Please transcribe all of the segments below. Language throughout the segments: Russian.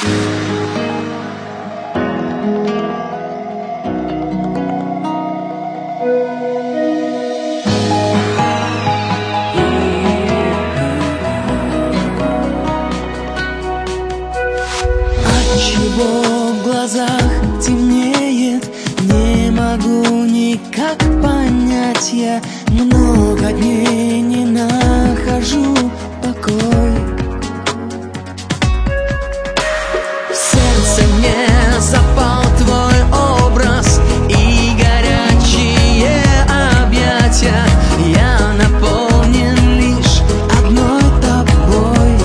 Отчего в глазах темнеет, не могу никак понять я. Много дней не нахожу покой. В сердце мне запал твой образ и горячие объятия. Я наполнен лишь одной тобой.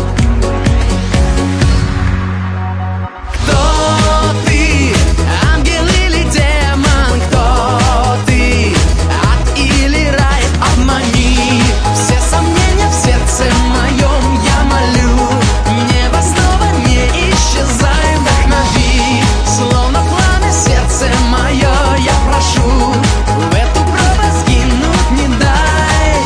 Кто ты, ангел или демон? Кто ты, ад или рай? Обмани все сомнения в сердце моем. Я молю, небо снова не исчезай. Вдохнови, словно пламя, сердце мое. Я прошу, в эту пропасть сгинуть не дай.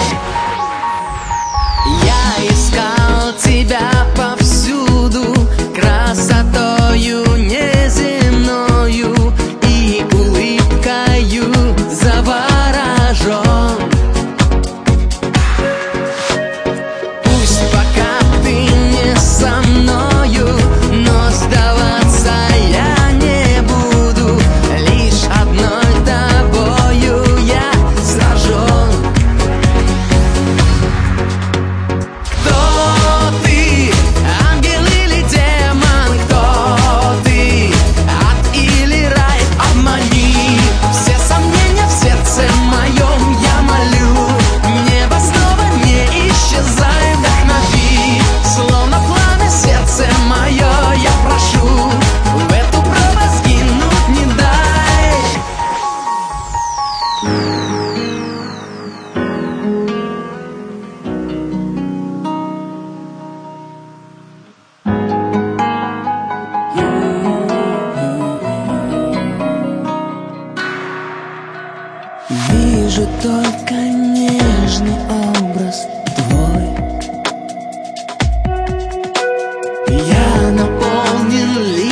Я искал тебя повсюду, красотою неземною и улыбкою заворожен. Пусть пока ты не со мною, но сдаваться я не буду. Лишь одной тобою я сражен. Кто ты, ангел или демон? Кто ты, ад или рай? Обмани все сомнения в сердце моем. Я молю, небо снова не исчезай. Вдохнови, словно пламя, сердце мое. Я прошу, в эту пропасть сгинуть не дай. Вижу только нежный образ твой. Я наполнен лишь